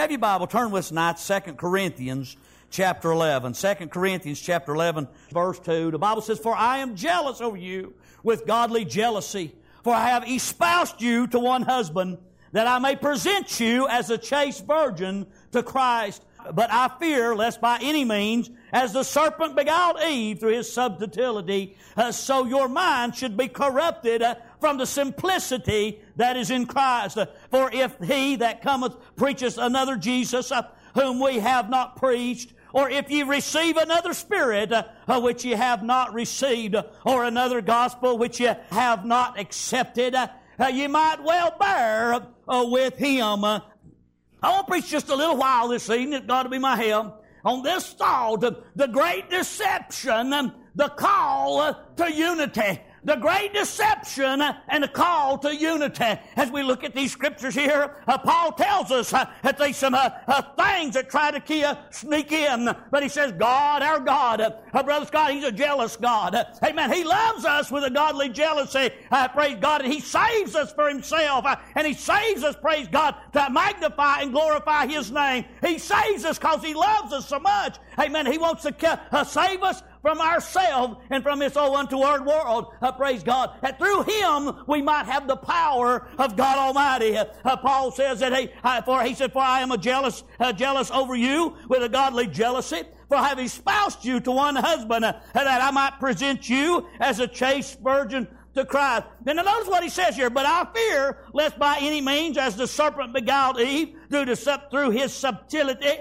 Have your Bible, turn with us tonight, 2 Corinthians chapter 11. 2 Corinthians chapter 11, verse 2. The Bible says, "For I am jealous over you with godly jealousy, for I have espoused you to one husband, that I may present you as a chaste virgin to Christ. But I fear, lest by any means, as the serpent beguiled Eve through his subtlety, so your mind should be corrupted from the simplicity that is in Christ. For if he that cometh preacheth another Jesus, whom we have not preached, or if ye receive another spirit, which ye have not received, or another gospel which ye have not accepted, ye might well bear with him." I want to preach just a little while this evening. It's got to be my help on this thought, the great deception, the call to unity. The great deception and the call to unity. As we look at these scriptures here, Paul tells us that there's some things that try to sneak in. But he says, God, our God, Brother Scott, He's a jealous God. Amen. He loves us with a godly jealousy, praise God, and He saves us for Himself. And He saves us, praise God, to magnify and glorify His name. He saves us because He loves us so much. Amen. He wants to save us from ourselves and from this untoward world. Praise God. That through Him we might have the power of God Almighty. Paul says that he said, "For I am jealous over you with a godly jealousy, for I have espoused you to one husband, that I might present you as a chaste virgin to Christ." Then notice what he says here, "But I fear, lest by any means, as the serpent beguiled Eve through his subtlety,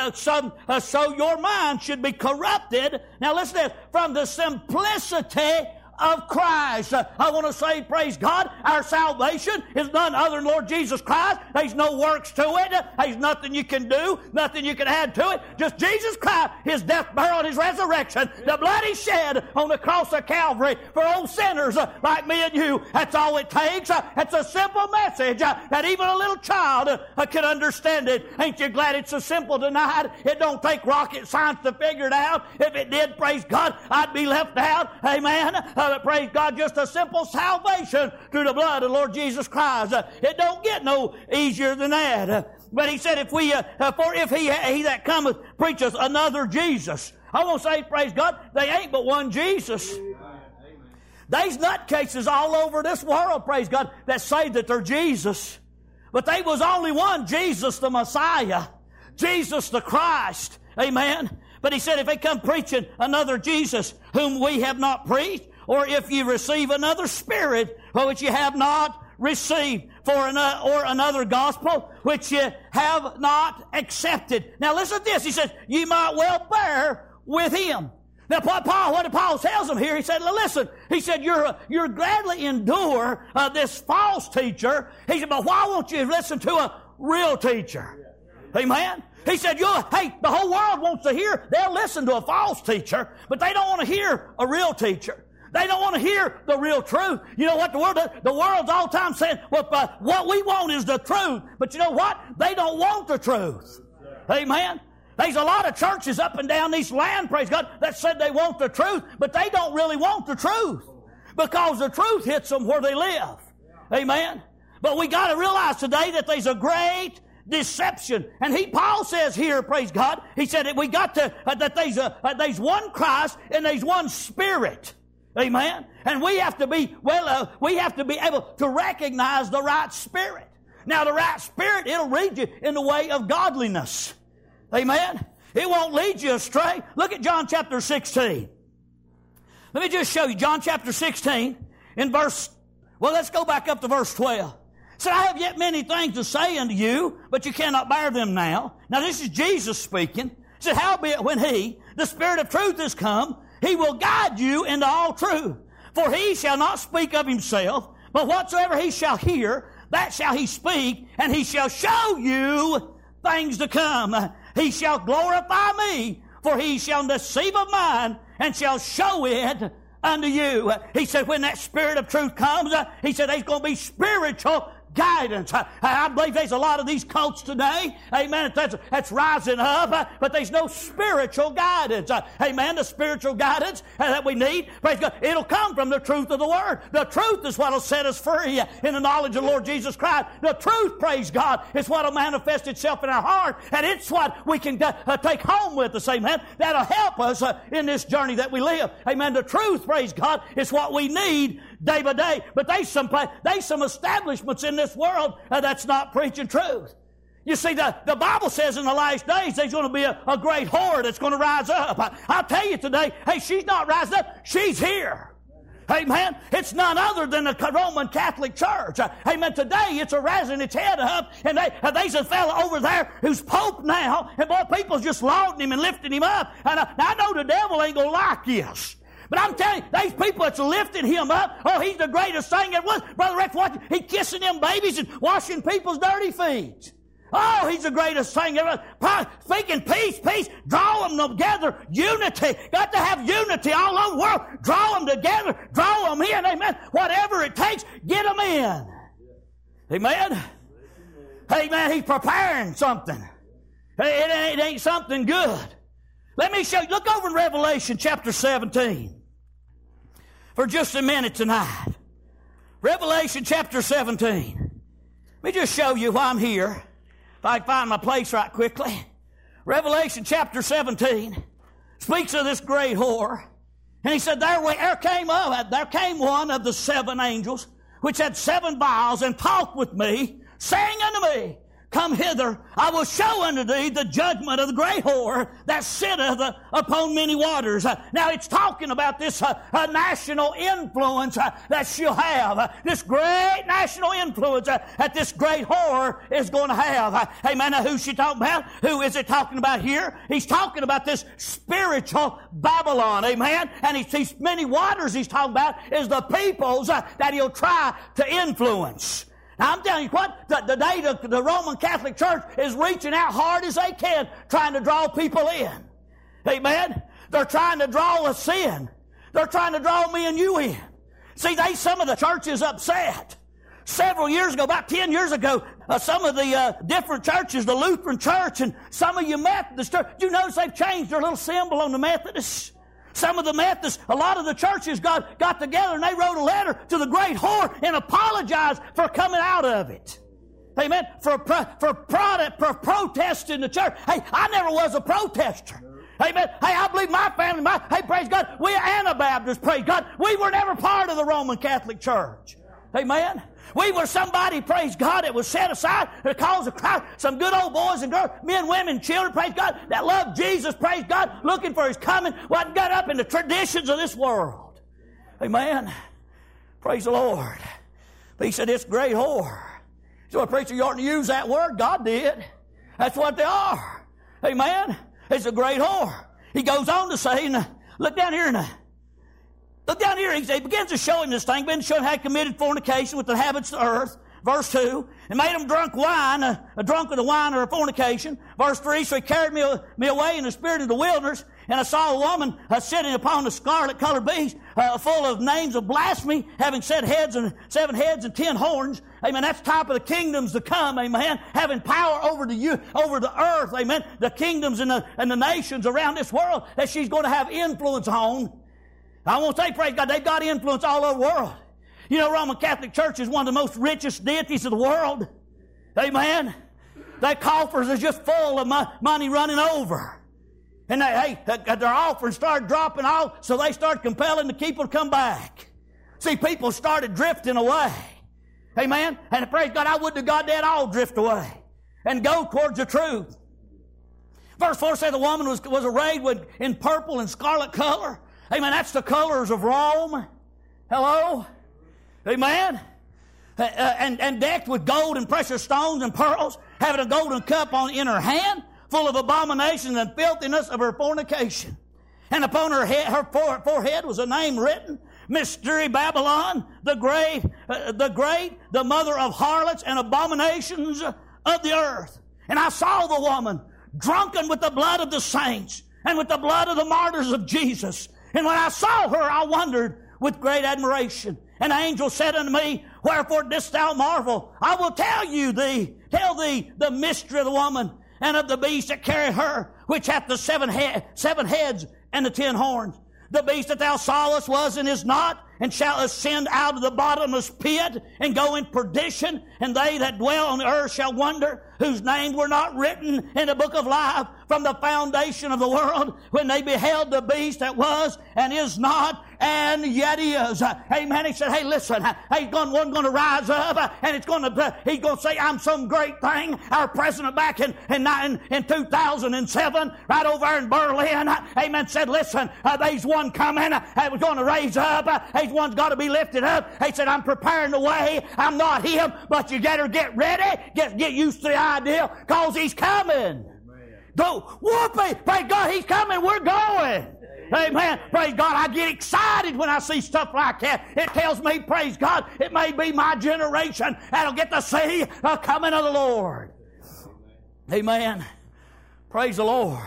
so your mind should be corrupted." Now listen to this, "from the simplicity of Christ." I want to say, praise God, our salvation is none other than Lord Jesus Christ. There's no works to it. There's nothing you can do, nothing you can add to it. Just Jesus Christ, His death, burial, and His resurrection, the blood He shed on the cross of Calvary for old sinners like me and you. That's all it takes. It's a simple message that even a little child can understand it. Ain't you glad it's so simple tonight? It don't take rocket science to figure it out. If it did, praise God, I'd be left out. Amen. Praise God, just a simple salvation through the blood of Lord Jesus Christ. It don't get no easier than that. But he said, for if he that cometh preacheth another Jesus. I want to say, praise God, they ain't but one Jesus. There's nutcases all over this world, praise God, that say that they're Jesus. But there was only one Jesus, the Messiah. Jesus the Christ. Amen. But he said, if they come preaching another Jesus whom we have not preached, or if you receive another spirit which you have not received, or another gospel which you have not accepted. Now listen to this. He says, you might well bear with him. Now what Paul tells them here, he said, listen, he said, you're gladly endure this false teacher. He said, but why won't you listen to a real teacher? Amen. He said, the whole world wants to hear, they'll listen to a false teacher, but they don't want to hear a real teacher. They don't want to hear the real truth. You know what the world does? The world's all the time saying, what we want is the truth. But you know what? They don't want the truth. Amen. There's a lot of churches up and down this land, praise God, that said they want the truth, but they don't really want the truth because the truth hits them where they live. Amen. But we got to realize today that there's a great deception. And Paul says here, praise God, he said that we got to, that there's one Christ and there's one Spirit. Amen. And we have to be able to recognize the right spirit. Now the right spirit, it'll lead you in the way of godliness. Amen. It won't lead you astray. Look at John chapter 16. Let me just show you John chapter 16 in let's go back up to verse 12. It said, I have yet many things to say unto you, but you cannot bear them now. Now this is Jesus speaking. He said, howbeit when He, the Spirit of truth, is come, He will guide you into all truth. For He shall not speak of Himself, but whatsoever He shall hear, that shall He speak, and He shall show you things to come. He shall glorify Me, for He shall deceive of mine, and shall show it unto you. He said, when that Spirit of truth comes, He said, there's going to be spiritual guidance. I believe there's a lot of these cults today, amen, that's rising up, but there's no spiritual guidance. Amen, the spiritual guidance that we need, praise God, it'll come from the truth of the Word. The truth is what will set us free in the knowledge of the Lord Jesus Christ. The truth, praise God, is what will manifest itself in our heart, and it's what we can take home with us, amen. That'll help us in this journey that we live. Amen. The truth, praise God, is what we need day by day. But there's some establishments in this world that's not preaching truth. You see, the Bible says in the last days there's going to be a great whore that's going to rise up. I'll tell you today, hey, she's not rising up. She's here. Amen. It's none other than the Roman Catholic Church. Amen. Today it's raising its head up, and there's a fellow over there who's Pope now, and boy, people's just lauding him and lifting him up. And I know the devil ain't going to like this. But I'm telling you, these people that's lifting him up, oh, he's the greatest thing there was. Brother Rex, watching, he kissing them babies and washing people's dirty feet. Oh, he's the greatest thing ever. Speaking peace, draw them together, unity. Got to have unity all over the world. Draw them together, draw them in, amen. Whatever it takes, get them in. Amen. Amen, he's preparing something. It ain't something good. Let me show you. Look over in Revelation chapter 17 for just a minute tonight. Revelation chapter 17. Let me just show you why I'm here. If I can find my place right quickly. Revelation chapter 17 speaks of this great whore. And he said, there came one of the 7 angels, which had 7 vials, and talked with me, saying unto me, Come hither, I will show unto thee the judgment of the great whore that sitteth upon many waters. Now it's talking about this national influence that she'll have. This great national influence that this great whore is going to have. Amen. Now who's she talking about? Who is it talking about here? He's talking about this spiritual Babylon. Amen. And these many waters he's talking about is the peoples that he'll try to influence. Now, I'm telling you what, today the Roman Catholic Church is reaching out hard as they can, trying to draw people in. Amen? They're trying to draw us in. They're trying to draw me and you in. See, some of the churches upset. Several years ago, about 10 years ago, some of the different churches, the Lutheran Church and some of you Methodist church, you notice they've changed their little symbol on the Methodists? Some of the Methodists, a lot of the churches got together and they wrote a letter to the great whore and apologized for coming out of it. Amen. For protesting the church. Hey, I never was a protester. Amen. Hey, I believe my family, hey, praise God, we are Anabaptists, praise God. We were never part of the Roman Catholic Church. Amen. We were somebody, praise God, that was set aside to cause a crowd, some good old boys and girls, men, women, children, praise God, that loved Jesus, praise God, looking for His coming, wasn't got up in the traditions of this world. Amen. Praise the Lord. But he said, it's great whore. So a preacher, you oughtn't to use that word. God did. That's what they are. Amen. It's a great whore. He goes on to say, look down here Look down here, he begins to show him this thing, begins to show him how he committed fornication with the habits of the earth. Verse 2, and made him drunk wine, drunk with the wine or fornication. Verse 3, so he carried me away in the spirit of the wilderness, and I saw a woman sitting upon the scarlet-colored beast, full of names of blasphemy, having 7 heads and 10 horns. Amen. That's the type of the kingdoms to come. Amen. Having power over the earth. Amen. The kingdoms and the nations around this world that she's going to have influence on. I want to say, praise God, they've got influence all over the world. You know, Roman Catholic Church is one of the most richest deities of the world. Amen. Their coffers are just full of money running over. And their offerings started dropping off, so they started compelling the people to come back. See, people started drifting away. Amen. And praise God, I would to God they'd all drift away and go towards the truth. Verse 4 said the woman was arrayed in purple and scarlet color. Amen. That's the colors of Rome. Hello? Amen. And decked with gold and precious stones and pearls, having a golden cup in her hand, full of abominations and filthiness of her fornication. And upon her head, her forehead was a name written, Mystery Babylon, the great, the mother of harlots and abominations of the earth. And I saw the woman drunken with the blood of the saints and with the blood of the martyrs of Jesus. And when I saw her, I wondered with great admiration. And the angel said unto me, Wherefore didst thou marvel? I will tell thee the mystery of the woman and of the beast that carried her, which hath the seven heads and the 10 horns. The beast that thou sawest was and is not, and shall ascend out of the bottomless pit and go in perdition, and they that dwell on the earth shall wonder, whose names were not written in the book of life from the foundation of the world, when they beheld the beast that was and is not and yet is. Amen. He said, hey, listen, one's going to rise up, and he's going to say, I'm some great thing. Our president back in 2007, right over there in Berlin, amen, said, listen, there's one coming that was going to raise up. There's one's got to be lifted up. He said, I'm preparing the way. I'm not him, but you better get ready. Get used to the idea, because he's coming. Go, whoopee! Praise God, he's coming. We're going. Amen. Praise God. I get excited when I see stuff like that. It tells me, praise God, it may be my generation that'll get to see the coming of the Lord. Amen. Praise the Lord.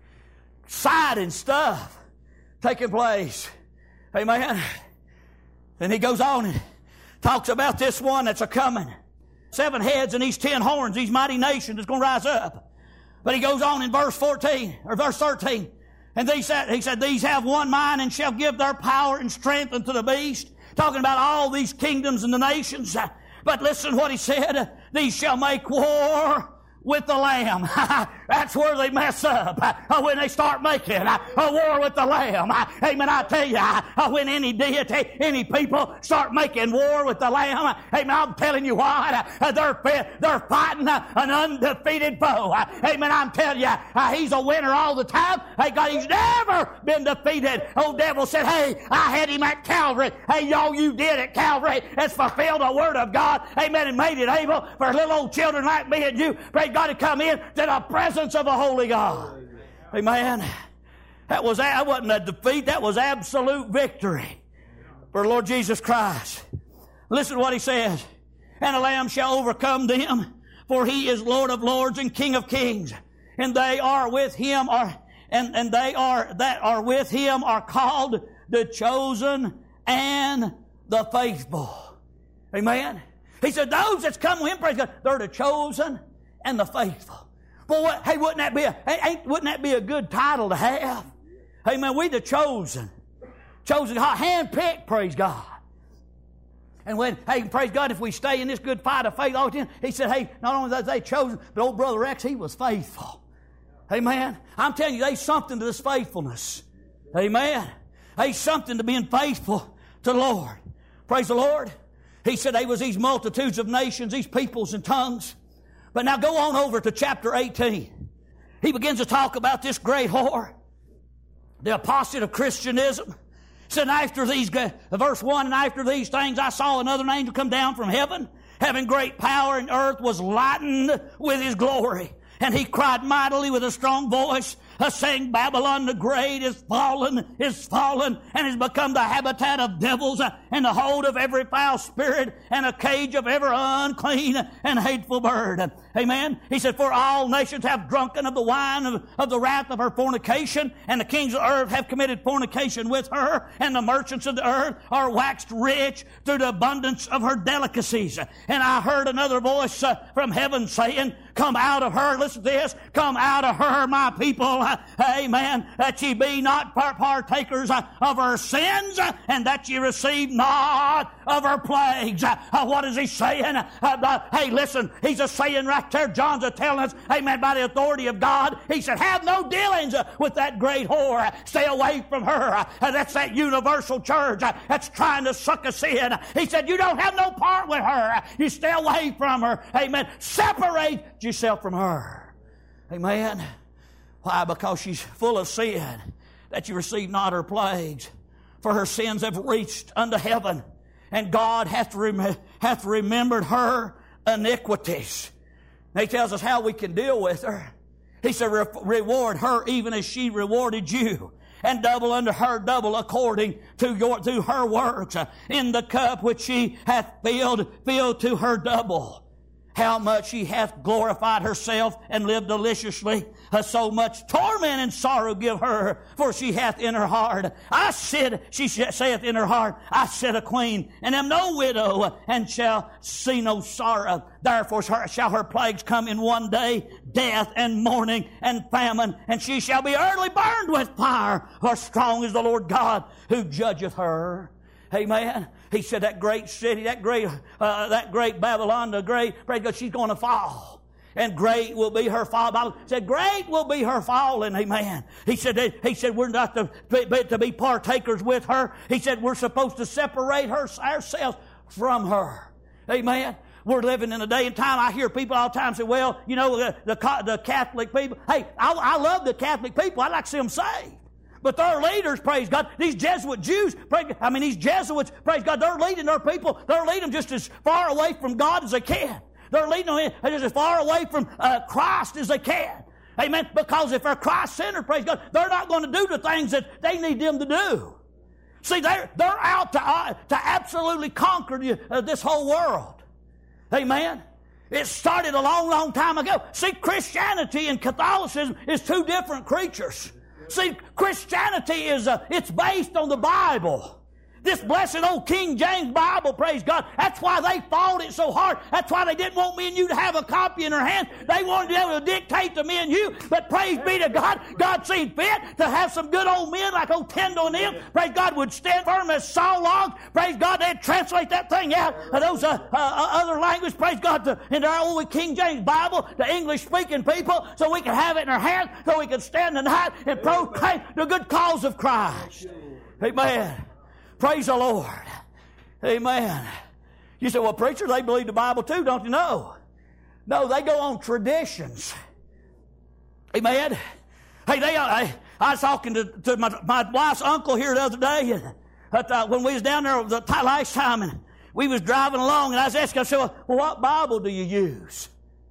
Exciting stuff taking place. Amen. And he goes on and talks about this one that's a-coming. 7 heads and these 10 horns, these mighty nations that's going to rise up. But he goes on in verse 13, or verse 13. And he said, these have one mind and shall give their power and strength unto the beast. Talking about all these kingdoms and the nations. But listen what he said. These shall make war with the Lamb. That's where they mess up. When they start making a war with the Lamb. Amen. I tell you, when any deity, any people start making war with the Lamb, amen, I'm telling you what, they're fighting an undefeated foe. Amen. I'm telling you, he's a winner all the time. Hey, God, he's never been defeated. Old devil said, hey, I had him at Calvary. Hey, y'all, you did at Calvary. It's fulfilled the Word of God. Amen. And made it able for little old children like me and you, praise God, to come in to the presence of a holy God. Amen. That wasn't a defeat. That was absolute victory for Lord Jesus Christ. Listen to what he says. And the Lamb shall overcome them, for he is Lord of lords and King of kings. And they are with him and they are that are with him are called the chosen and the faithful. Amen. He said, those that's come with him, praise God, they're the chosen and the faithful. Well, hey, wouldn't that be a good title to have? Amen. We the chosen, hand-picked, praise God. And when, hey, praise God, if we stay in this good fight of faith, he said, hey, not only was they chosen, but old Brother Rex, he was faithful. Amen. I'm telling you, there's something to this faithfulness. Amen. There's something to being faithful to the Lord. Praise the Lord. He said there was these multitudes of nations, these peoples and tongues. But now go on over to chapter 18. He begins to talk about this great whore, the apostate of Christianism. He said, after these, verse 1, and after these things I saw another angel come down from heaven, having great power, and earth was lightened with his glory. And he cried mightily with a strong voice, saying, Babylon the great is fallen, and has become the habitat of devils, and the hold of every foul spirit, and a cage of every unclean and hateful bird. Amen. He said, for all nations have drunken of the wine of the wrath of her fornication, and the kings of earth have committed fornication with her, and the merchants of the earth are waxed rich through the abundance of her delicacies. And I heard another voice from heaven saying, come out of her, listen to this, come out of her, my people, amen, that ye be not partakers of her sins, and that ye receive not of her plagues. What is he saying? Hey, listen, he's a saying right there. John's telling us, amen, by the authority of God. He said, have no dealings with that great whore. Stay away from her. That's that universal church that's trying to suck us in. He said, you don't have no part with her. You stay away from her. Amen. Separate yourself from her. Amen. Why? Because she's full of sin, that you receive not her plagues. For her sins have reached unto heaven, and God hath remembered her iniquities. And he tells us how we can deal with her. He said, reward her even as she rewarded you, and double unto her double according to her works. In the cup which she hath filled to her double. how much she hath glorified herself and lived deliciously. So much torment and sorrow give her, for she hath in her heart. She saith in her heart, I sit a queen, and am no widow, and shall see no sorrow. Therefore shall her plagues come in one day, death and mourning and famine, and she shall be early burned with fire, for strong is the Lord God who judgeth her. Amen. He said that great city, that great Babylon, praise God, she's going to fall. And great will be her fall. The Bible said, great will be her falling. Amen. He said we're not to be partakers with her. He said we're supposed to separate ourselves from her. Amen. We're living in a day and time. I hear people all the time say, well, you know, the Catholic people. Hey, I love the Catholic people. I'd like to see them saved. But their leaders, praise God, these Jesuit Jews, these Jesuits, praise God, they're leading their people. They're leading them just as far away from God as they can. They're leading them just as far away from Christ as they can. Amen. Because if they're Christ-centered, praise God, they're not going to do the things that they need them to do. See, they're out to absolutely conquer this whole world. Amen. It started a long, long time ago. See, Christianity and Catholicism is two different creatures. See, Christianity it's based on the Bible. This blessed old King James Bible, praise God. That's why they fought it so hard. That's why they didn't want me and you to have a copy in their hand. They wanted to be able to dictate to me and you. But praise be to God, God seen fit to have some good old men like old Tyndale and them. Praise God, would stand firm as saw logs. Praise God, they'd translate that thing out of those other languages. Praise God, into our old King James Bible, the English-speaking people, so we could have it in our hands, so we could stand tonight and proclaim the good cause of Christ. Amen. Praise the Lord. Amen. You say, well, preacher, they believe the Bible too, don't you know? No, they go on traditions. Amen. Hey, I was talking to my wife's uncle here the other day when we was down there the last time, and we was driving along, and I was asking, I said, well, what Bible do you use?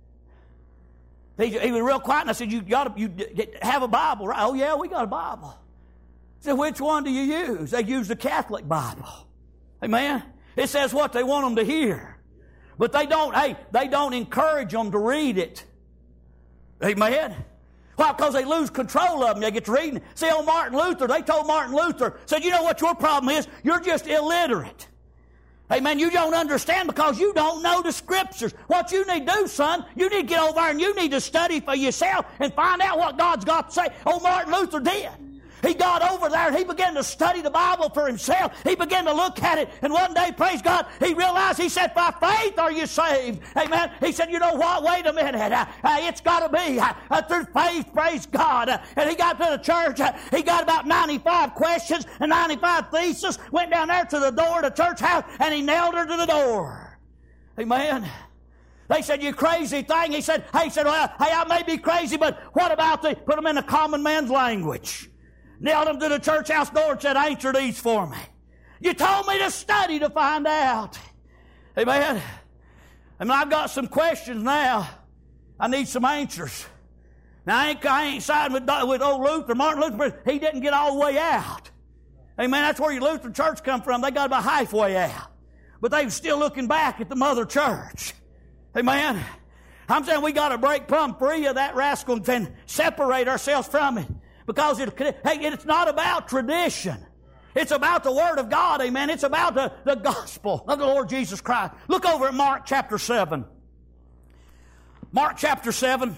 He was real quiet, and I said, you have a Bible, right? Oh, yeah, we got a Bible. I said, which one do you use? They use the Catholic Bible. Amen? It says what they want them to hear. But they don't encourage them to read it. Amen? Why? Because they lose control of them. They get to reading. See, old Martin Luther, they told Martin Luther, said, you know what your problem is? You're just illiterate. Amen. You don't understand because you don't know the Scriptures. What you need to do, son, you need to get over there and you need to study for yourself and find out what God's got to say. Old Martin Luther did. He got over there and he began to study the Bible for himself. He began to look at it. And one day, praise God, he realized, he said, by faith are you saved. Amen. He said, you know what? Wait a minute. It's got to be through faith, praise God. And he got to the church. He got about 95 questions and 95 theses. Went down there to the door of the church house and he nailed her to the door. Amen. They said, you crazy thing. He said, well, I may be crazy, but what about put them in a common man's language? Nailed them to the church house door and said, answer these for me. You told me to study to find out. Amen. I mean, I've got some questions now. I need some answers. Now, I ain't siding with old Luther, Martin Luther, but he didn't get all the way out. Amen. That's where your Lutheran church come from. They got about halfway out. But they were still looking back at the mother church. Amen. I'm saying we got to break plumb free of that rascal and separate ourselves from it. Because it's not about tradition. It's about the Word of God, amen. It's about the gospel of the Lord Jesus Christ. Look over at Mark chapter 7. Mark chapter 7.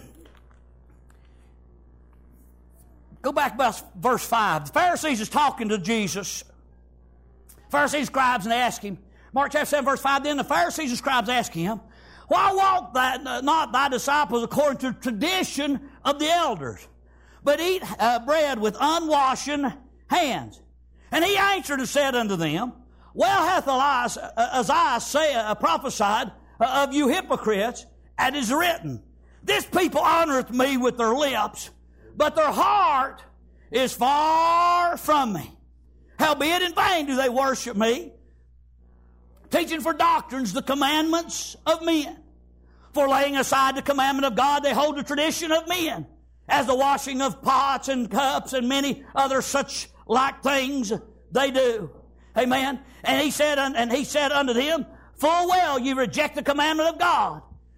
Go back about verse 5. The Pharisees is talking to Jesus. Pharisees, scribes, and they ask him. Mark chapter 7, verse 5. Then the Pharisees and scribes ask him, why walk not thy disciples according to the tradition of the elders, but eat bread with unwashen hands? And he answered and said unto them, well hath Isaiah prophesied of you hypocrites, and is written, this people honoreth me with their lips, but their heart is far from me. Howbeit in vain do they worship me, teaching for doctrines the commandments of men. For laying aside the commandment of God, they hold the tradition of men, as the washing of pots and cups and many other such like things they do. Amen. And he said unto them, full well ye reject the commandment of God,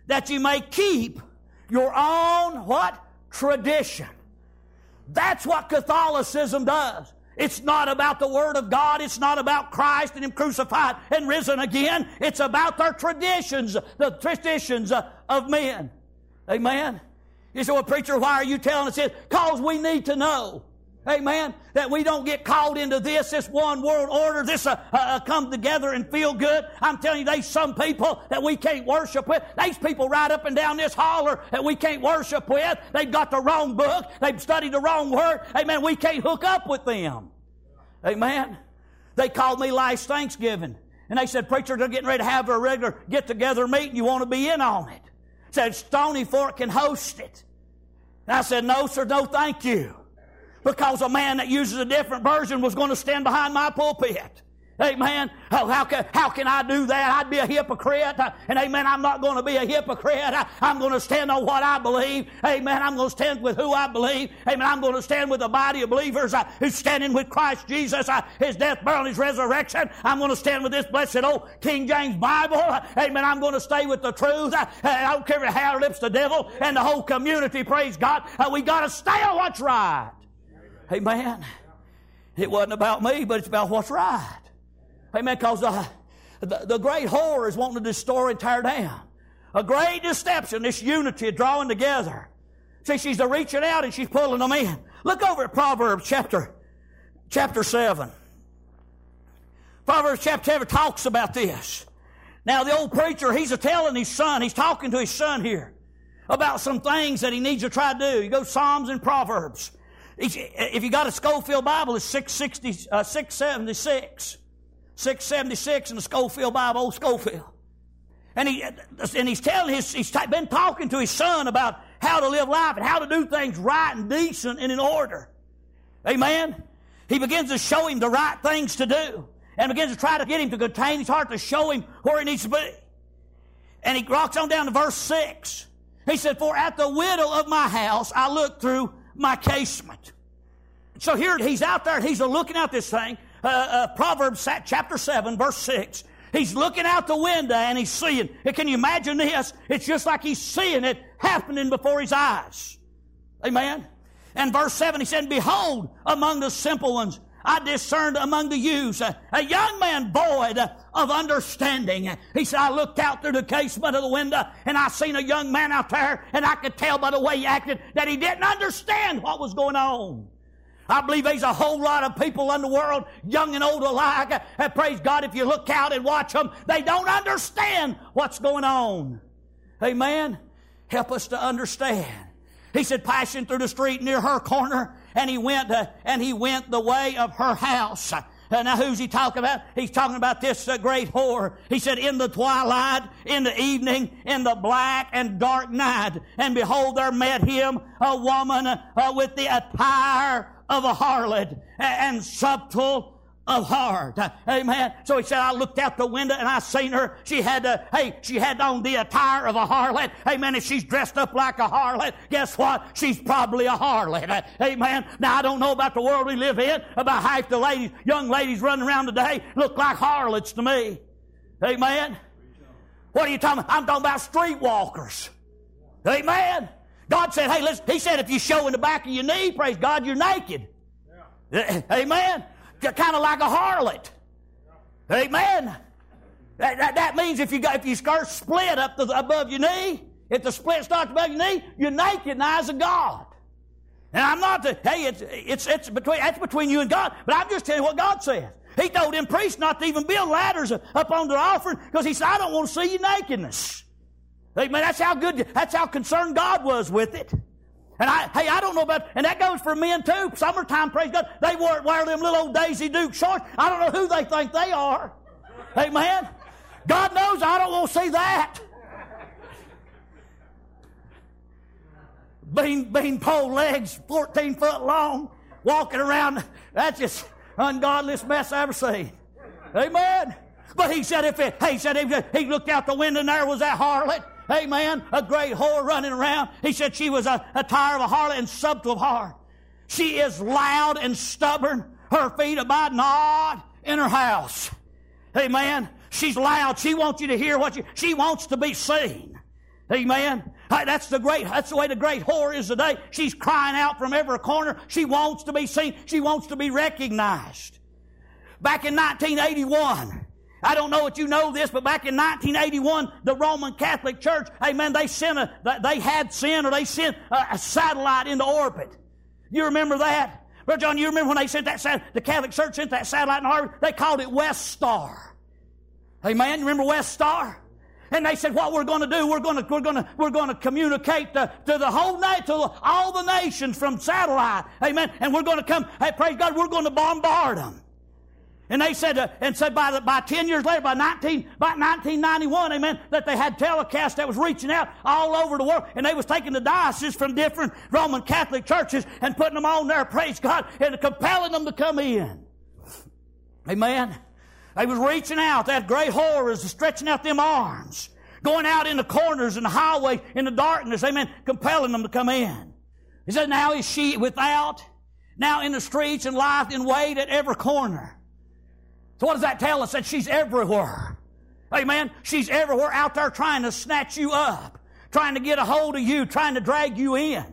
that you may keep your own, what? Tradition. That's what Catholicism does. It's not about the Word of God. It's not about Christ and Him crucified and risen again. It's about their traditions, the traditions of men. Amen? You say, well, preacher, why are you telling us this? Because we need to know. Amen? That we don't get caught into this one world order, this come together and feel good. I'm telling you, there's some people that we can't worship with. There's people right up and down this holler that we can't worship with. They've got the wrong book. They've studied the wrong word. Amen? We can't hook up with them. Amen? They called me last Thanksgiving, and they said, preacher, they're getting ready to have a regular get-together meeting. You want to be in on it? Said, Stony Fork can host it. And I said, no, sir, no, thank you. Because a man that uses a different version was going to stand behind my pulpit. Amen. How can I do that? I'd be a hypocrite. And amen, I'm not going to be a hypocrite. I'm going to stand on what I believe. Amen. I'm going to stand with who I believe. Amen. I'm going to stand with the body of believers who's standing with Christ Jesus, His death, burial, and His resurrection. I'm going to stand with this blessed old King James Bible. Amen. I'm going to stay with the truth. I don't care how it lips the devil and the whole community. Praise God. We got to stay on what's right. Amen. It wasn't about me, but it's about what's right. Amen. Because the great whore is wanting to destroy and tear down. A great deception, this unity drawing together. See, she's reaching out and she's pulling them in. Look over at Proverbs chapter 7. Proverbs chapter 7 talks about this. Now, the old preacher, he's telling his son, he's talking to his son here about some things that he needs to try to do. You go Psalms and Proverbs. If you got a Schofield Bible, it's 676. 676 in the Schofield Bible, old Schofield. And he's telling he's been talking to his son about how to live life and how to do things right and decent and in order. Amen? He begins to show him the right things to do and begins to try to get him to contain his heart to show him where he needs to be. And he rocks on down to verse 6. He said, for at the window of my house I looked through my casement. So here he's out there and he's looking out this thing. Proverbs chapter 7 verse 6. He's looking out the window and he's seeing. Can you imagine this? It's just like he's seeing it happening before his eyes. Amen? And verse 7 he said, behold, among the simple ones I discerned among the youths a young man void of understanding. He said, I looked out through the casement of the window and I seen a young man out there and I could tell by the way he acted that he didn't understand what was going on. I believe there's a whole lot of people in the world, young and old alike, and praise God, if you look out and watch them, they don't understand what's going on. Amen? Help us to understand. He said, passing through the street near her corner, and he went the way of her house. Now, who's he talking about? He's talking about this great whore. He said, in the twilight, in the evening, in the black and dark night, and behold, there met him a woman with the attire of a harlot and subtle of heart. Amen. So he said, I looked out the window and I seen her. She had on the attire of a harlot. Amen. If she's dressed up like a harlot, guess what? She's probably a harlot. Amen. Now I don't know about the world we live in. About half the young ladies running around today look like harlots to me. Amen. What are you talking about? I'm talking about streetwalkers. Amen. God said, hey, listen, He said if you show in the back of your knee, praise God, you're naked. Yeah. Amen. Kind of like a harlot. Yeah. Amen. That means if your skirt split up above your knee, if the split starts above your knee, you're naked in the eyes of God. And I'm not it's between you and God, but I'm just telling you what God says. He told them priests not to even build ladders up on their offering because He said, I don't want to see your nakedness. Amen. That's how concerned God was with it. And I don't know about, and that goes for men too. Summertime, praise God, they wear them little old Daisy Duke shorts. I don't know who they think they are. Amen. God knows I don't want to see that. Beanpole legs, 14 foot long, walking around. That's just ungodliest mess I ever seen. Amen. But he said he looked out the window and there was that harlot. Amen. A great whore running around. He said she was a tire of a harlot and subtle of heart. She is loud and stubborn. Her feet abide not in her house. Amen. She's loud. She wants you to hear she wants to be seen. Amen. That's the way the great whore is today. She's crying out from every corner. She wants to be seen. She wants to be recognized. Back in 1981, I don't know if you know this, but back in 1981, the Roman Catholic Church, amen, they sent a satellite into orbit. You remember that? Brother John, you remember when they sent the Catholic Church sent that satellite into orbit? They called it West Star. Amen. You remember West Star? And they said, what we're going to do, we're going to communicate to the whole to all the nations from satellite. Amen. And we're going to come, hey, praise God, we're going to bombard them. And they said, by 10 years later, by 1991, amen, that they had telecasts that was reaching out all over the world, and they was taking the dioceses from different Roman Catholic churches and putting them on there, praise God, and compelling them to come in. Amen. They was reaching out. That great whore is stretching out them arms, going out in the corners and the highways in the darkness, amen, compelling them to come in. He said, now is she without, now in the streets and lieth in wait at every corner. So what does that tell us? That she's everywhere. Amen? She's everywhere out there trying to snatch you up, trying to get a hold of you, trying to drag you in.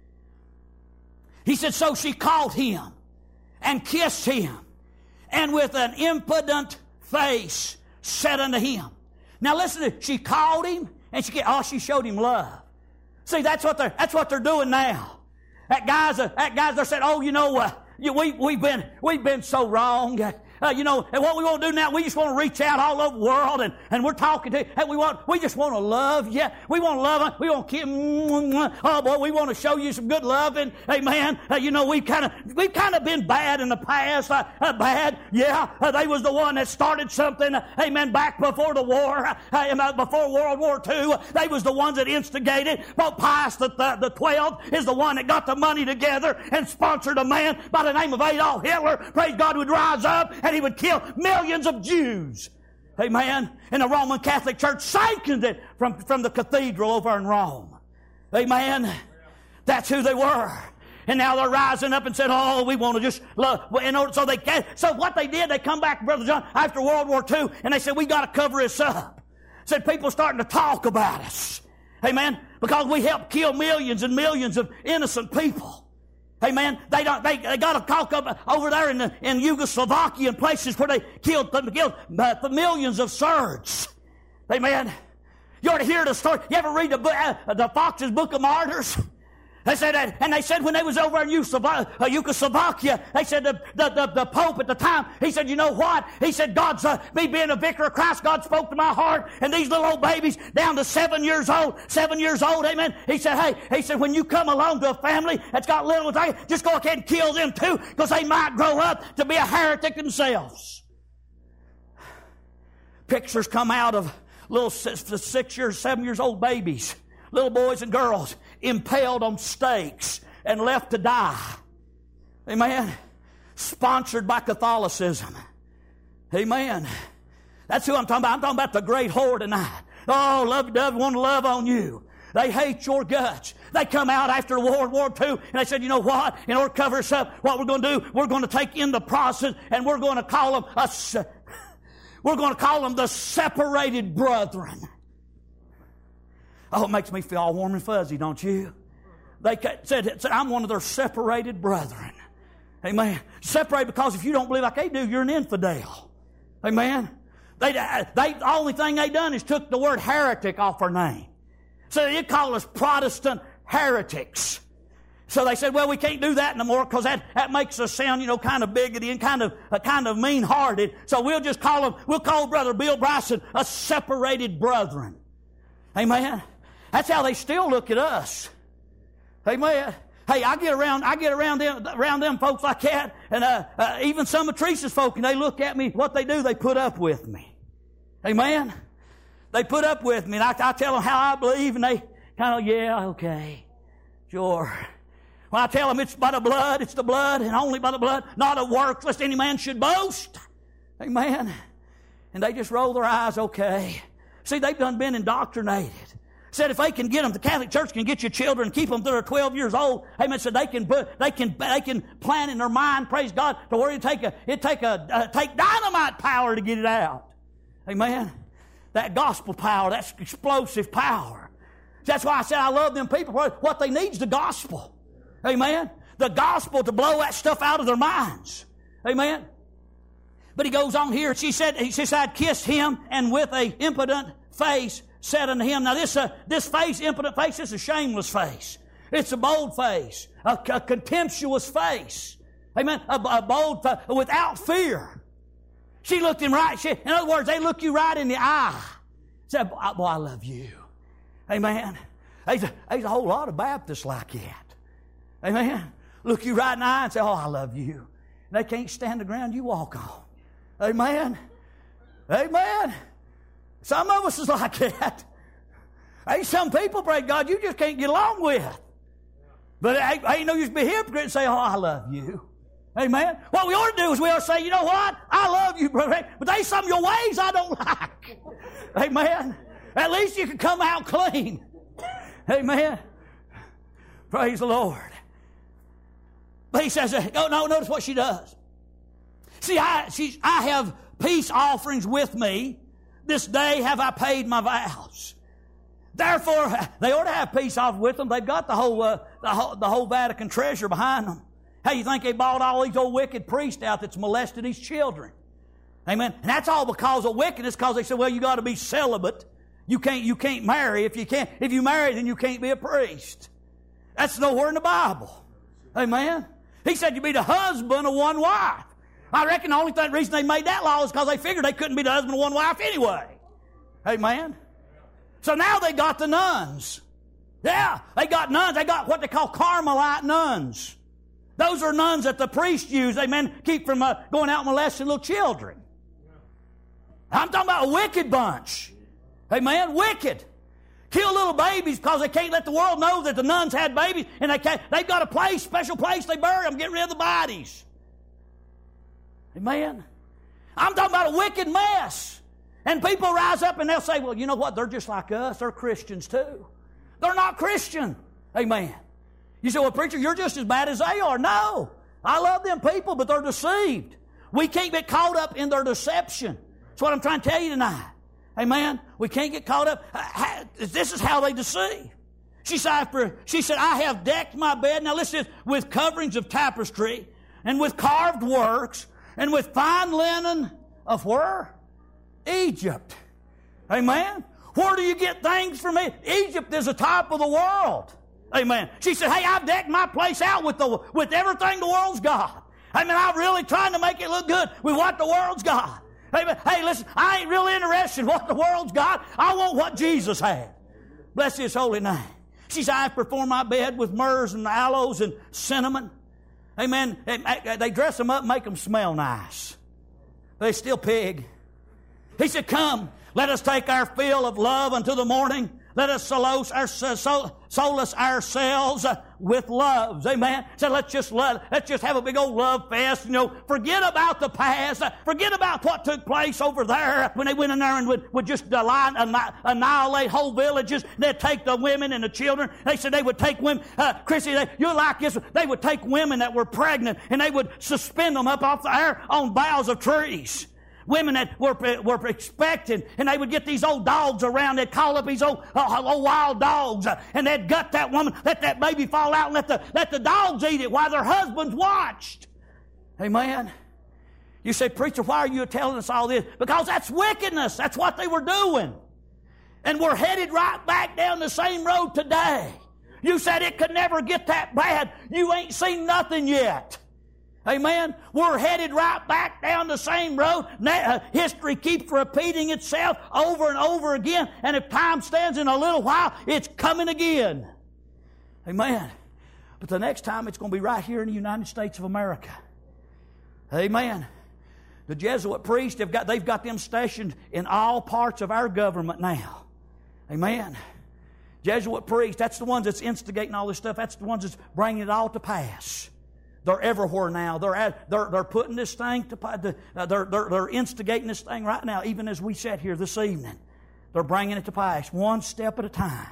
He said, so she caught him and kissed him, and with an impudent face said unto him. Now listen to this. She called him and she showed him love. See, that's what they're doing now. That guys they're saying, oh, you know, we've been so wrong. And what we want to do now, we just want to reach out all over the world, and we're talking to you. And we just want to love you. We want to love. We want to keep. Oh boy, we want to show you some good loving. Amen. We've kind of been bad in the past. Bad, yeah. They was the one that started something. Amen. Back before the war, before World War II, they was the ones that instigated. Pope Pius the 12th is the one that got the money together and sponsored a man by the name of Adolf Hitler. Praise God, would rise up and he would kill millions of Jews. Amen. And the Roman Catholic Church sanctioned it from the cathedral over in Rome. Amen. That's who they were. And now they're rising up and said, oh, we want to just love. So what they did, they come back, Brother John, after World War II, and they said, we got to cover this up. Said people starting to talk about us. Amen. Because we helped kill millions and millions of innocent people. Amen. They got to talk up over there in Yugoslavia and places where they killed the millions of Serbs. Amen. You ought to hear the story. You ever read the Fox's Book of Martyrs? They said that, and they said when they was over in Yugoslavia, they said the Pope at the time, he said, you know what? He said, me being a vicar of Christ, God spoke to my heart, and these little old babies down to 7 years old, amen. He said, when you come along to a family that's got little ones, just go ahead and kill them too, because they might grow up to be a heretic themselves. Pictures come out of little 6 years, 7 years old babies, little boys and girls, impaled on stakes and left to die. Amen. Sponsored by Catholicism. Amen. That's who I'm talking about. I'm talking about the great whore tonight. Oh, lovey-dovey, want to love on you. They hate your guts. They come out after World War II and they said, you know what? In order to cover us up, what we're going to do, we're going to take in the Protestants and we're going to call them the separated brethren. Oh, it makes me feel all warm and fuzzy, don't you? They said, I'm one of their separated brethren. Amen. Separated because if you don't believe like they do, you're an infidel. Amen. The only thing they done is took the word heretic off our name. So they call us Protestant heretics. So they said, well, we can't do that no more because that makes us sound, kind of bigoted and kind of mean-hearted. So we'll call Brother Bill Bryson a separated brethren. Amen. That's how they still look at us. Amen. Hey, I get around them folks like that, and even some of Teresa's folk, and they look at me. What they do, they put up with me. Amen. They put up with me, and I tell them how I believe, and they kind of, yeah, okay, sure. When I tell them it's by the blood, it's the blood, and only by the blood, not of works, lest any man should boast. Amen. And they just roll their eyes, okay. See, they've been indoctrinated. Said if they can get them, the Catholic Church can get your children, keep them till they're 12 years old. Amen. So they can plan in their mind, praise God, to where it take dynamite power to get it out. Amen. That gospel power, that explosive power. That's why I said I love them people. What they need is the gospel. Amen? The gospel to blow that stuff out of their minds. Amen? But he goes on here. She said, I'd kissed him, and with a impudent face said unto him. Now this face, impudent face, is a shameless face. It's a bold face. A contemptuous face. Amen? A bold face without fear. She looked him right. In other words, they look you right in the eye. Said, boy, I love you. Amen? There's a whole lot of Baptists like that. Amen? Look you right in the eye and say, oh, I love you. And they can't stand the ground you walk on. Amen? Amen? Some of us is like that. Ain't some people, pray God, you just can't get along with. But ain't no use to be a hypocrite and say, oh, I love you. Amen? What we ought to do is we ought to say, you know what? I love you, brother, but there's some of your ways I don't like. Amen? At least you can come out clean. Amen? Praise the Lord. But he says, oh, no, notice what she does. See, I have peace offerings with me. This day have I paid my vows. Therefore, they ought to have peace offerings with them. They've got the whole Vatican treasure behind them. How you think they bought all these old wicked priests out that's molested these children? Amen. And that's all because of wickedness, because they said, well, you got to be celibate. You can't marry. If you marry, then you can't be a priest. That's nowhere in the Bible. Amen. He said you be the husband of one wife. I reckon the only reason they made that law is because they figured they couldn't be the husband of one wife anyway. Amen. So now they got the nuns. Yeah, they got nuns. They got what they call Carmelite nuns. Those are nuns that the priests use. Amen. Keep from going out and molesting little children. I'm talking about a wicked bunch. Amen. Wicked. Kill little babies because they can't let the world know that the nuns had babies, and they've got a special place they bury them, get rid of the bodies. Amen. I'm talking about a wicked mess. And people rise up and they'll say, well, you know what? They're just like us. They're Christians too. They're not Christian. Amen. You say, well, preacher, you're just as bad as they are. No. I love them people, but they're deceived. We can't get caught up in their deception. That's what I'm trying to tell you tonight. Amen. We can't get caught up. This is how they deceive. She said, I have decked my bed. Now listen, with coverings of tapestry and with carved works and with fine linen of where? Egypt. Amen. Where do you get things from? Egypt is the top of the world. Amen. She said, hey, I've decked my place out with everything the world's got. Amen. I'm really trying to make it look good with what the world's got. Amen. Hey, listen, I ain't really interested in what the world's got. I want what Jesus had. Bless His holy name. She said, I've performed my bed with myrrhs and aloes and cinnamon. Amen. They dress them up and make them smell nice. They still pig. He said, come, let us take our fill of love unto the morning. Let us solace ourselves with loves. Amen. So let's just have a big old love fest. You know, forget about the past. Forget about what took place over there when they went in there and would just annihilate whole villages. They'd take the women and the children. They said they would take women. Chrissy, you're like this. They would take women that were pregnant and they would suspend them up off the air on boughs of trees. Women that were expecting, and they would get these old dogs around. They'd call up these old wild dogs, and they'd gut that woman, let that baby fall out, and let the dogs eat it while their husbands watched. Amen. You say, preacher, why are you telling us all this? Because that's wickedness. That's what they were doing. And we're headed right back down the same road today. You said it could never get that bad. You ain't seen nothing yet. Amen. We're headed right back down the same road. History keeps repeating itself over and over again. And if time stands in a little while, it's coming again. Amen. But the next time it's going to be right here in the United States of America. Amen. The Jesuit priests, they've got them stationed in all parts of our government now. Amen. Jesuit priests, that's the ones that's instigating all this stuff. That's the ones that's bringing it all to pass. They're everywhere now. They're putting this thing they're instigating this thing right now, even as we sat here this evening. They're bringing it to pass, one step at a time.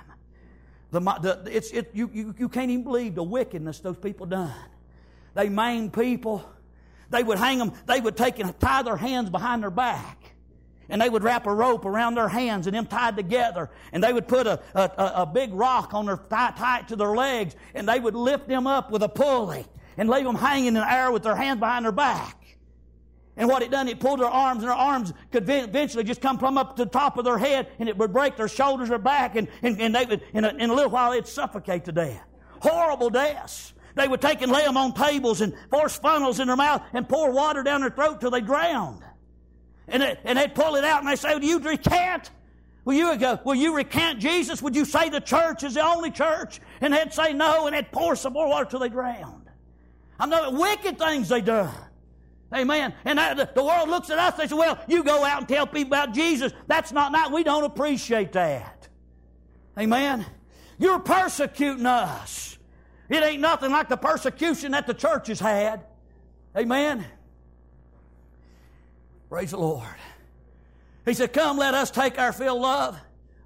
You can't even believe the wickedness those people done. They maimed people. They would hang them. They would take and tie their hands behind their back, And they would wrap a rope around their hands and them tied together. And they would put a big rock on their tie it to their legs. And they would lift them up with a pulley and leave them hanging in the air with their hands behind their back. And what it done, it pulled their arms, and their arms could eventually just come plumb up to the top of their head, and it would break their shoulders or back, and they would, in a little while, they'd suffocate to death. Horrible deaths. They would take and lay them on tables and force funnels in their mouth and pour water down their throat till they drowned. And they'd pull it out, and they'd say, "Well, you recant? Will you recant Jesus? Would you say the church is the only church?" And they'd say no, and they'd pour some more water till they drowned. I know wicked things they done. Amen. And the world looks at us, they say, "Well, you go out and tell people about Jesus." That's not nice. We don't appreciate that. Amen. You're persecuting us. It ain't nothing like the persecution that the church has had. Amen. Praise the Lord. He said, "Come, let us take our fill, love."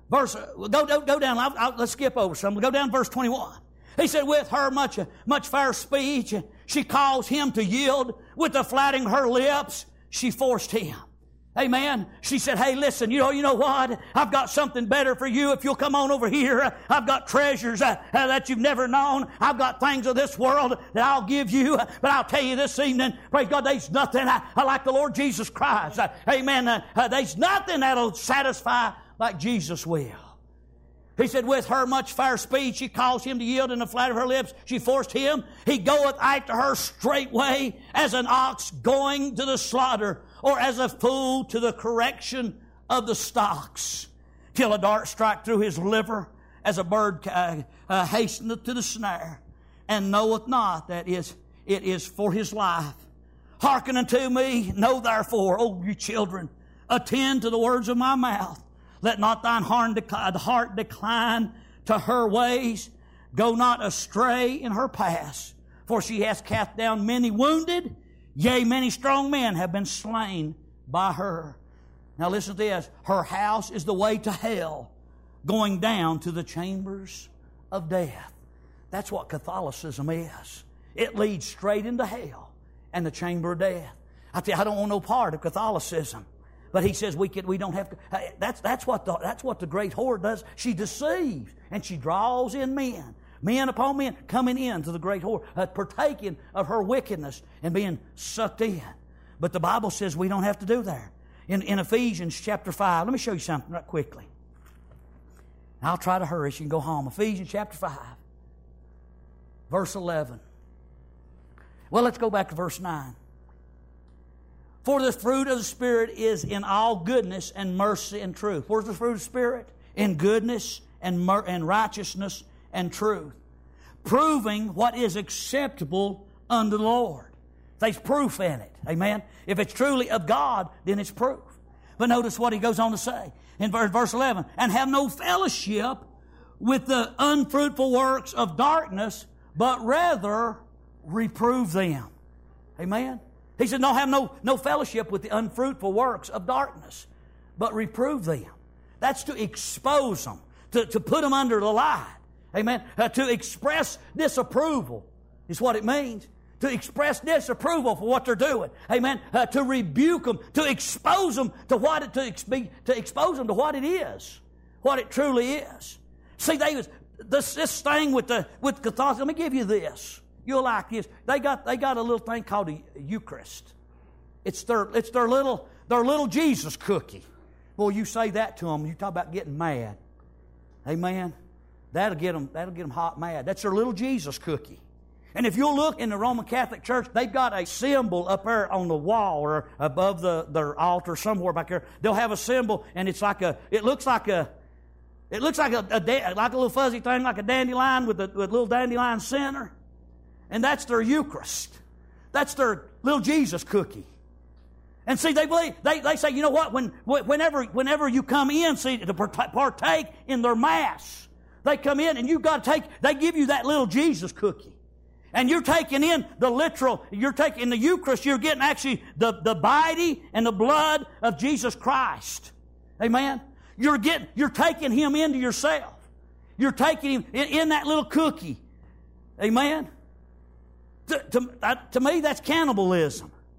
Go down. Let's skip over some. Go down to verse 21. He said, "With her much fair speech, she caused him to yield. With the flattering her lips, she forced him." Amen. She said, "Hey, listen, you know what? I've got something better for you if you'll come on over here. I've got treasures that you've never known. I've got things of this world that I'll give you. But I'll tell you this evening, praise God, there's nothing I like the Lord Jesus Christ. Amen. There's nothing that'll satisfy like Jesus will." He said, "With her much fair speech, she caused him to yield, in the flat of her lips she forced him. He goeth after her straightway, as an ox going to the slaughter, or as a fool to the correction of the stocks, till a dart strike through his liver, as a bird hasteneth to the snare, and knoweth not that it is for his life. Hearken unto me, know therefore, O you children, attend to the words of my mouth. Let not thine heart decline to her ways. Go not astray in her paths. For she hath cast down many wounded. Yea, many strong men have been slain by her." Now listen to this. "Her house is the way to hell, going down to the chambers of death." That's what Catholicism is. It leads straight into hell and the chamber of death. I tell you, I don't want no part of Catholicism. But he says we don't have to. That's what the great whore does. She deceives and she draws in men upon men, coming into the great whore, partaking of her wickedness and being sucked in. But the Bible says we don't have to do that. In Ephesians chapter 5, let me show you something right quickly. I'll try to hurry so you can go home. Ephesians chapter 5, verse 11. Well, let's go back to verse 9. "For the fruit of the Spirit is in all goodness and mercy and truth." Where's the fruit of the Spirit? In goodness and righteousness and truth. "Proving what is acceptable unto the Lord." There's proof in it. Amen. If it's truly of God, then it's proof. But notice what he goes on to say in verse 11. "And have no fellowship with the unfruitful works of darkness, but rather reprove them." Amen. He said, have no fellowship with the unfruitful works of darkness, but reprove them. That's to expose them, to put them under the light. Amen. To express disapproval is what it means. To express disapproval for what they're doing. Amen. To rebuke them, to expose them to what it is, what it truly is. See, this thing with Catholicism. Let me give you this. You'll like this. They got a little thing called a Eucharist. It's their little Jesus cookie. Well, you say that to them, you talk about getting mad. Amen. That'll get them hot mad. That's their little Jesus cookie. And if you'll look in the Roman Catholic Church, they've got a symbol up there on the wall or above their altar somewhere back there. They'll have a symbol, and it looks like a little fuzzy thing, like a dandelion with a little dandelion center. And that's their Eucharist. That's their little Jesus cookie. And see, they say, you know what? Whenever you come in, see, to partake in their Mass, they come in and they give you that little Jesus cookie. And you're taking in you're taking the Eucharist, you're getting actually the body and the blood of Jesus Christ. Amen? You're taking Him into yourself. You're taking Him in that little cookie. Amen? To me, that's cannibalism.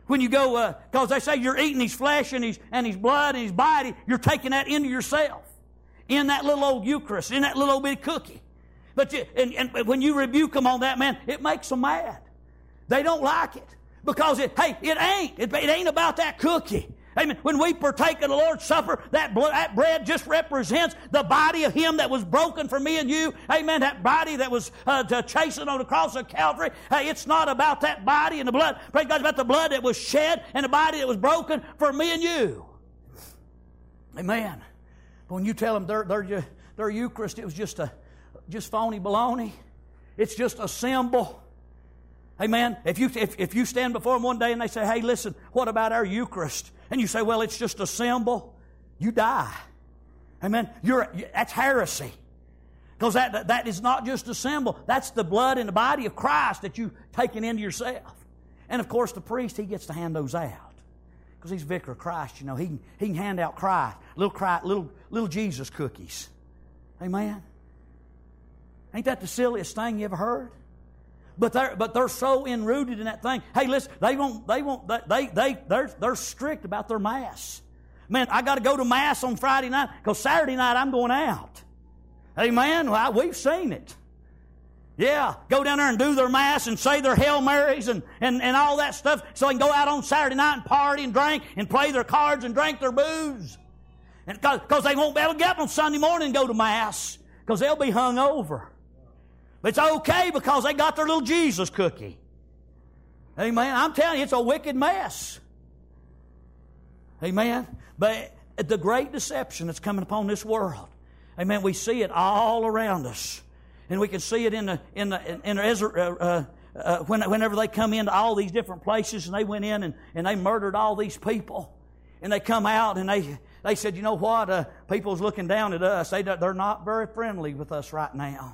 When you go, because they say you're eating His flesh and His blood and His body, you're taking that into yourself. In that little old Eucharist, in that little old bitty cookie. But and when you rebuke them on that, man, it makes them mad. They don't like it. Because it ain't about that cookie. Amen. When we partake of the Lord's Supper, that bread just represents the body of Him that was broken for me and you. Amen. That body that was chastened on the cross of Calvary. Hey, it's not about that body and the blood. Praise God, it's about the blood that was shed and the body that was broken for me and you. Amen. But when you tell them their Eucharist, it was just phony baloney. It's just a symbol. Amen. If you stand before them one day and they say, hey, listen, what about our Eucharist? And you say, well, it's just a symbol. You die. Amen. That's heresy. Because that is not just a symbol. That's the blood and the body of Christ that you've taken into yourself. And of course, the priest, he gets to hand those out. Because he's vicar of Christ, you know. He can hand out Christ, little Jesus cookies. Amen. Ain't that the silliest thing you ever heard? But they're so enrooted in that thing. Hey, listen, they're strict about their Mass. Man, I got to go to Mass on Friday night because Saturday night I'm going out. Amen. Well, we've seen it. Yeah, go down there and do their Mass and say their Hail Marys and all that stuff so they can go out on Saturday night and party and drink and play their cards and drink their booze. And because they won't be able to get up on Sunday morning and go to Mass because they'll be hung over. But it's okay because they got their little Jesus cookie. Amen. I'm telling you, it's a wicked mess. Amen. But the great deception that's coming upon this world, amen, we see it all around us. And we can see it whenever they come into all these different places and they went in and they murdered all these people. And they come out and they said, you know what, people's looking down at us. They're not very friendly with us right now.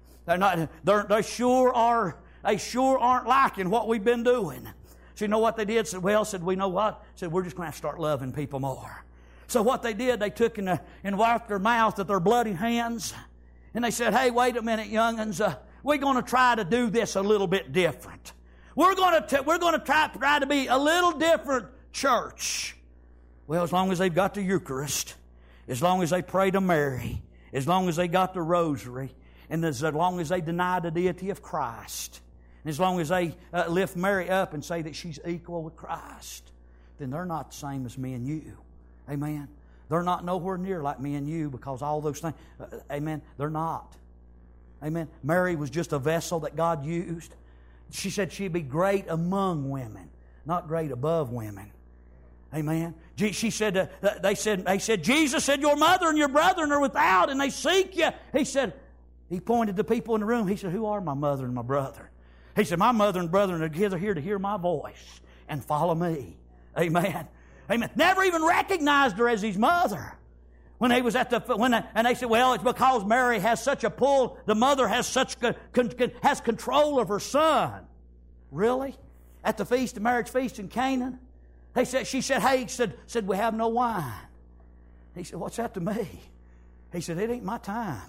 They sure aren't liking what we've been doing. So you know what they did? Said, we know what? Said, we're just going to have to start loving people more. So what they did, they took and wiped their mouth with their bloody hands. And they said, hey, wait a minute, young'uns. We're going to try to do this a little bit different. We're going to try to be a little different church. Well, as long as they've got the Eucharist, as long as they pray to Mary, as long as they got the rosary, and as long as they deny the deity of Christ, and as long as they lift Mary up and say that she's equal with Christ, then they're not the same as me and you. Amen. They're not nowhere near like me and you because all those things, amen, they're not. Amen. Mary was just a vessel that God used. She said she'd be great among women, not great above women. Amen. She said, they said, Jesus said, your mother and your brethren are without and they seek you. He pointed to people in the room. He said, who are my mother and my brother? He said, my mother and brethren are here to hear my voice and follow me. Amen. Amen. Never even recognized her as his mother. When he was and they said, well, it's because Mary has such a pull. The mother has has control of her son. Really? At the marriage feast in Canaan? She said, we have no wine. He said, what's that to me? He said, it ain't my time.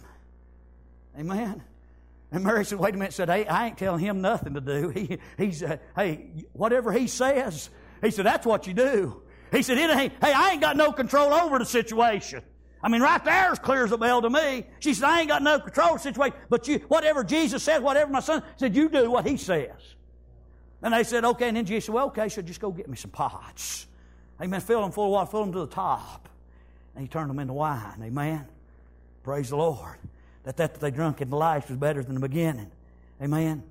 Amen. And Mary said, wait a minute. Said, hey, I ain't telling him nothing to do. Hey, whatever he says, he said, that's what you do. He said, I ain't got no control over the situation. I mean, right there is clear as a bell to me. She said, I ain't got no control of the situation, but whatever Jesus says, whatever my son said, you do what he says. And they said, okay. And then Jesus said, well, okay, so just go get me some pots. Amen. Fill them full of water, fill them to the top. And he turned them into wine. Amen. Praise the Lord. That they drunk in the life was better than the beginning. Amen.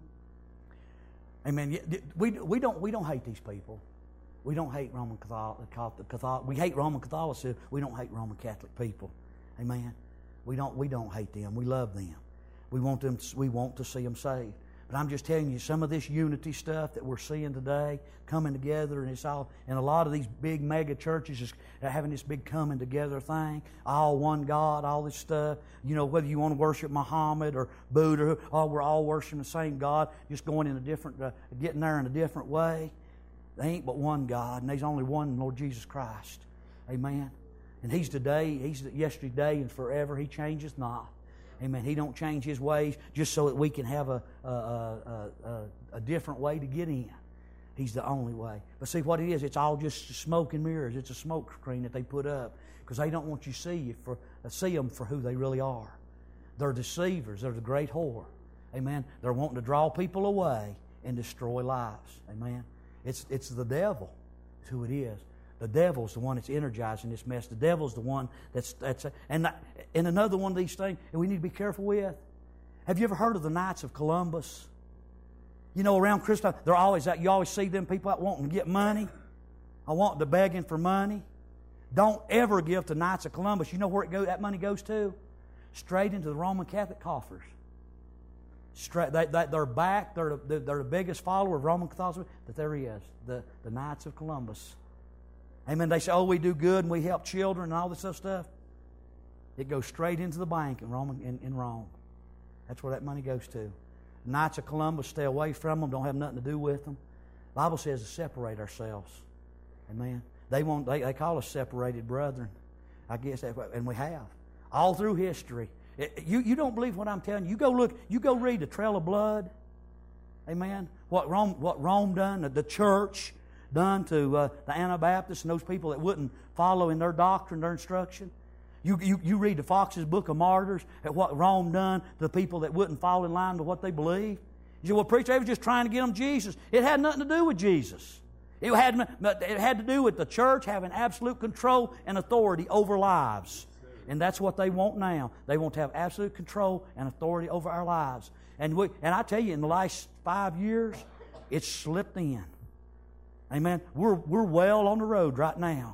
Amen. We don't hate these people. We don't hate Roman Catholic. We hate Roman Catholicism. We don't hate Roman Catholic people. Amen. We don't hate them. We love them. We want to see them saved. But I'm just telling you, some of this unity stuff that we're seeing today, coming together, and it's all, and a lot of these big mega churches is having this big coming together thing, all one God, all this stuff. You know, whether you want to worship Muhammad or Buddha, we're all worshiping the same God, just going in a different, getting there in a different way. There ain't but one God, and there's only one Lord Jesus Christ. Amen. And He's today, He's yesterday and forever. He changes not. Amen. He don't change His ways just so that we can have a different way to get in. He's the only way. But see what it is? It's all just smoke and mirrors. It's a smoke screen that they put up because they don't want you to see them for who they really are. They're deceivers. They're the great whore. Amen. They're wanting to draw people away and destroy lives. Amen. It's the devil. It's who it is. The devil's the one that's energizing this mess. The devil's the one and another one of these things that we need to be careful with. Have you ever heard of the Knights of Columbus? You know, around Christmas, they're always out. You always see them people out wanting to get money. I want to begging for money. Don't ever give to Knights of Columbus. You know where that money goes to? Straight into the Roman Catholic coffers. They're back. They're the biggest follower of Roman Catholicism that there is. The Knights of Columbus. Amen. They say, oh, we do good and we help children and all this other stuff. It goes straight into the bank in Rome. That's where that money goes to. Knights of Columbus, stay away from them. Don't have nothing to do with them. The Bible says to separate ourselves. Amen. They call us separated brethren. I guess and we have all through history. You don't believe what I'm telling you. You go read the Trail of Blood. Amen. What Rome done, the church done to the Anabaptists and those people that wouldn't follow in their doctrine, their instruction. You read the Fox's Book of Martyrs at what Rome done to the people that wouldn't fall in line to what they believe. You say, well, preacher, they were just trying to get them Jesus. It had nothing to do with Jesus. It had to do with the church having absolute control and authority over lives. And that's what they want now. They want to have absolute control and authority over our lives. And I tell you, in the last 5 years, it's slipped in. Amen. We're well on the road right now.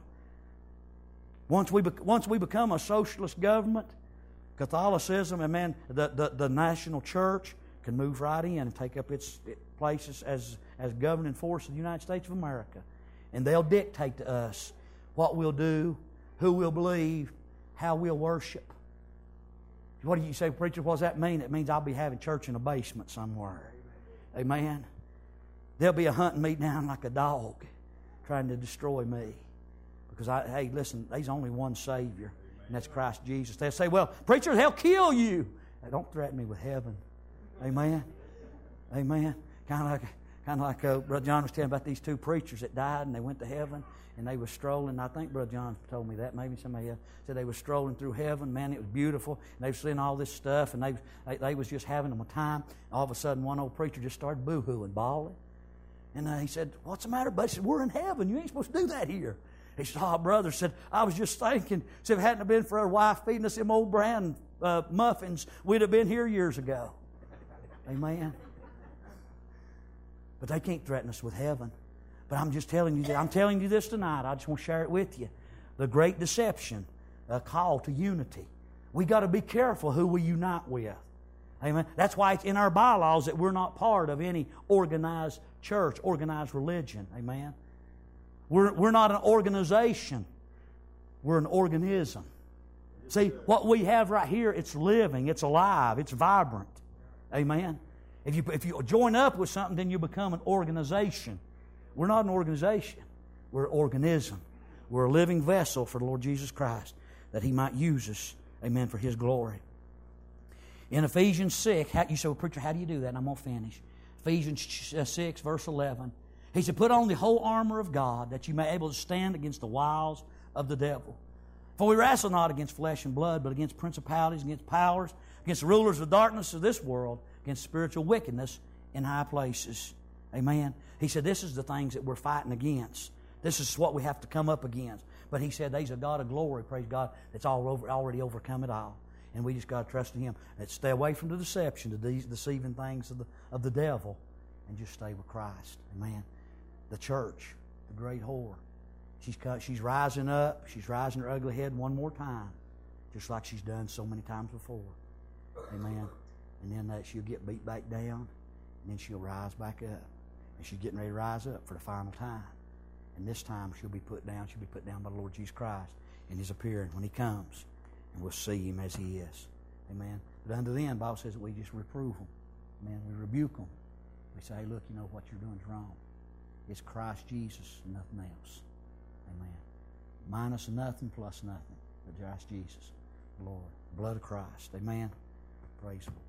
Once we become a socialist government, Catholicism, amen, the national church can move right in and take up its places as governing force of the United States of America. And they'll dictate to us what we'll do, who we'll believe, how we'll worship. What do you say, preacher, what does that mean? It means I'll be having church in a basement somewhere. Amen. There'll be a hunting me down like a dog trying to destroy me. Because, hey, listen, there's only one Savior, and that's Christ Jesus. They'll say, well, preacher, they'll kill you. Hey, don't threaten me with heaven. Amen. Amen. Kind of like Brother John was telling about these two preachers that died, and they went to heaven, and they were strolling. I think Brother John told me that. Maybe somebody else said they were strolling through heaven. Man, it was beautiful. And they were seeing all this stuff, and they was just having them a time. All of a sudden, one old preacher just started boo-hooing, bawling. And he said, what's the matter, buddy? He said, we're in heaven. You ain't supposed to do that here. He said, oh, brother, said, I was just thinking, said, if it hadn't been for our wife feeding us them old brand muffins, we'd have been here years ago. Amen. But they can't threaten us with heaven. But I'm just telling you, I'm telling you this tonight. I just want to share it with you. The great deception, a call to unity. We got to be careful who we unite with. Amen. That's why it's in our bylaws that we're not part of any organized church, organized religion. Amen. We're not an organization. We're an organism. See, what we have right here, it's living, it's alive, it's vibrant. Amen. If you join up with something, then you become an organization. We're not an organization. We're an organism. We're a living vessel for the Lord Jesus Christ, that He might use us, amen, for His glory. In Ephesians 6, you say, well, preacher, how do you do that? And I'm going to finish. Ephesians 6, verse 11. He said, put on the whole armor of God, that you may be able to stand against the wiles of the devil. For we wrestle not against flesh and blood, but against principalities, against powers, against the rulers of darkness of this world, against spiritual wickedness in high places. Amen. He said, this is the things that we're fighting against. This is what we have to come up against. But He said, there's a God of glory, praise God, that's already overcome it all. And we just got to trust in Him. And stay away from the deception, the deceiving things of the devil, and just stay with Christ. Amen. The church, the great whore, she's rising up. She's rising her ugly head one more time, just like she's done so many times before. Amen. And then she'll get beat back down, and then she'll rise back up. And she's getting ready to rise up for the final time. And this time she'll be put down. She'll be put down by the Lord Jesus Christ in His appearing when He comes. And we'll see Him as He is. Amen. But unto then, the Bible says that we just reprove them. Amen. We rebuke them. We say, hey, look, you know what you're doing is wrong. It's Christ Jesus and nothing else. Amen. Minus nothing, plus nothing. But Christ Jesus, the Lord. The blood of Christ. Amen. Praise the Lord.